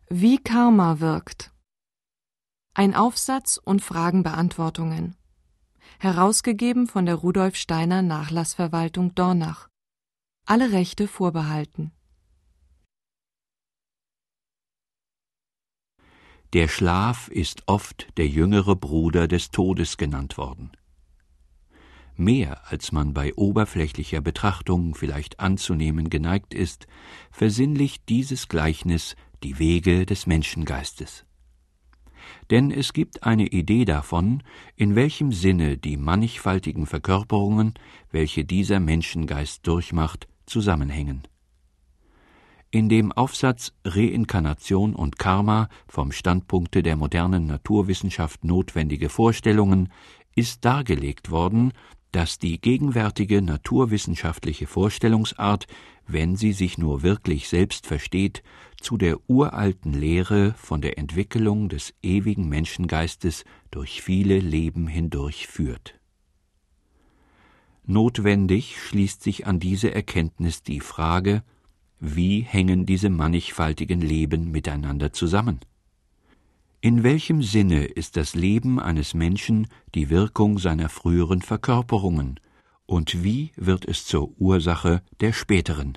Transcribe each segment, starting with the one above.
Wie Karma wirkt. Ein Aufsatz und Fragenbeantwortungen. Herausgegeben von der Rudolf Steiner Nachlassverwaltung Dornach. Alle Rechte vorbehalten. Der Schlaf ist oft der jüngere Bruder des Todes genannt worden. Mehr als man bei oberflächlicher Betrachtung vielleicht anzunehmen geneigt ist, versinnlicht dieses Gleichnis die Wege des Menschengeistes. Denn es gibt eine Idee davon, in welchem Sinne die mannigfaltigen Verkörperungen, welche dieser Menschengeist durchmacht, zusammenhängen. In dem Aufsatz Reinkarnation und Karma vom Standpunkte der modernen Naturwissenschaft notwendige Vorstellungen ist dargelegt worden, dass die gegenwärtige naturwissenschaftliche Vorstellungsart, wenn sie sich nur wirklich selbst versteht, zu der uralten Lehre von der Entwicklung des ewigen Menschengeistes durch viele Leben hindurch führt. Notwendig schließt sich an diese Erkenntnis die Frage: Wie hängen diese mannigfaltigen Leben miteinander zusammen? In welchem Sinne ist das Leben eines Menschen die Wirkung seiner früheren Verkörperungen, und wie wird es zur Ursache der späteren?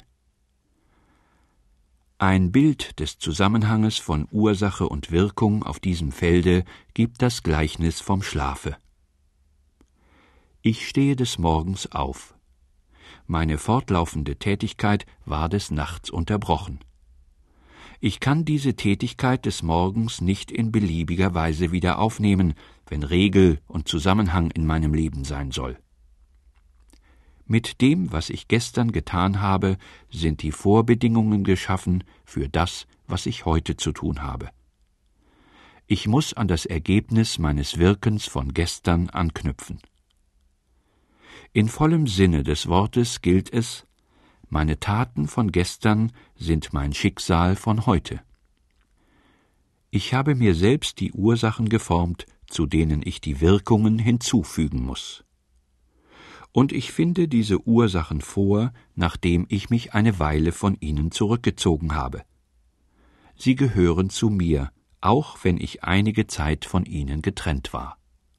Ein Bild des Zusammenhanges von Ursache und Wirkung auf diesem Felde gibt das Gleichnis vom Schlafe. Ich stehe des Morgens auf. Meine fortlaufende Tätigkeit war des Nachts unterbrochen. Ich kann diese Tätigkeit des Morgens nicht in beliebiger Weise wieder aufnehmen, wenn Regel und Zusammenhang in meinem Leben sein soll. Mit dem, was ich gestern getan habe, sind die Vorbedingungen geschaffen für das, was ich heute zu tun habe. Ich muss an das Ergebnis meines Wirkens von gestern anknüpfen. In vollem Sinne des Wortes gilt es: Meine Taten von gestern sind mein Schicksal von heute. Ich habe mir selbst die Ursachen geformt, zu denen ich die Wirkungen hinzufügen muss. Und ich finde diese Ursachen vor, nachdem ich mich eine Weile von ihnen zurückgezogen habe. Sie gehören zu mir, auch wenn ich einige Zeit von ihnen getrennt war.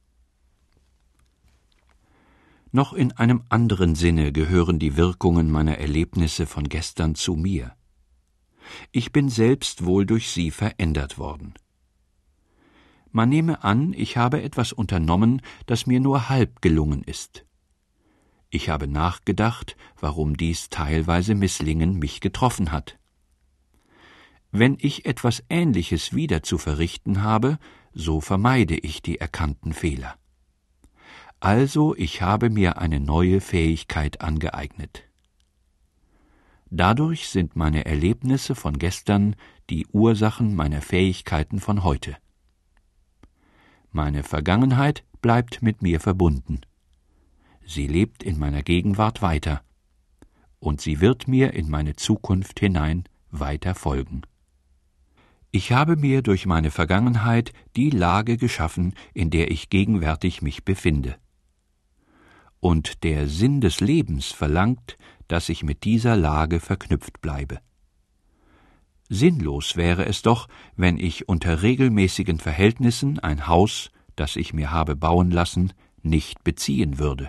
Noch in einem anderen Sinne gehören die Wirkungen meiner Erlebnisse von gestern zu mir. Ich bin selbst wohl durch sie verändert worden. Man nehme an, ich habe etwas unternommen, das mir nur halb gelungen ist. Ich habe nachgedacht, warum dies teilweise Misslingen mich getroffen hat. Wenn ich etwas Ähnliches wieder zu verrichten habe, so vermeide ich die erkannten Fehler. Also, ich habe mir eine neue Fähigkeit angeeignet. Dadurch sind meine Erlebnisse von gestern die Ursachen meiner Fähigkeiten von heute. Meine Vergangenheit bleibt mit mir verbunden. Sie lebt in meiner Gegenwart weiter, und sie wird mir in meine Zukunft hinein weiter folgen. Ich habe mir durch meine Vergangenheit die Lage geschaffen, in der ich gegenwärtig mich befinde. Und der Sinn des Lebens verlangt, dass ich mit dieser Lage verknüpft bleibe. Sinnlos wäre es doch, wenn ich unter regelmäßigen Verhältnissen ein Haus, das ich mir habe bauen lassen, nicht beziehen würde.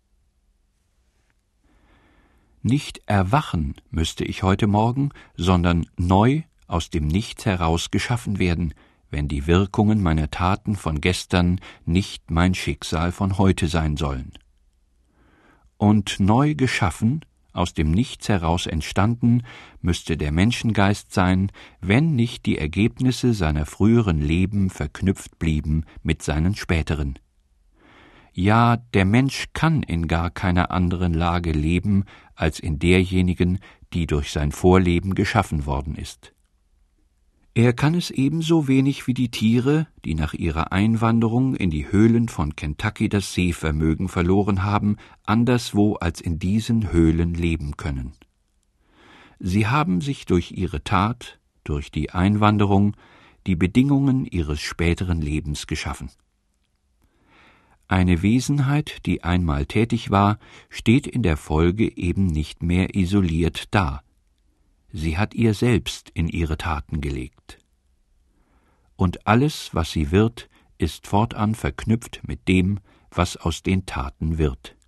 Nicht erwachen müsste ich heute Morgen, sondern neu aus dem Nichts heraus geschaffen werden, wenn die Wirkungen meiner Taten von gestern nicht mein Schicksal von heute sein sollen. Und neu geschaffen, aus dem Nichts heraus entstanden, müsste der Menschengeist sein, wenn nicht die Ergebnisse seiner früheren Leben verknüpft blieben mit seinen späteren. Ja, der Mensch kann in gar keiner anderen Lage leben, als in derjenigen, die durch sein Vorleben geschaffen worden ist. Er kann es ebenso wenig wie die Tiere, die nach ihrer Einwanderung in die Höhlen von Kentucky das Sehvermögen verloren haben, anderswo als in diesen Höhlen leben können. Sie haben sich durch ihre Tat, durch die Einwanderung, die Bedingungen ihres späteren Lebens geschaffen. Eine Wesenheit, die einmal tätig war, steht in der Folge eben nicht mehr isoliert da. Sie hat ihr selbst in ihre Taten gelegt. und alles, was sie wird, ist fortan verknüpft mit dem, was aus den Taten wird.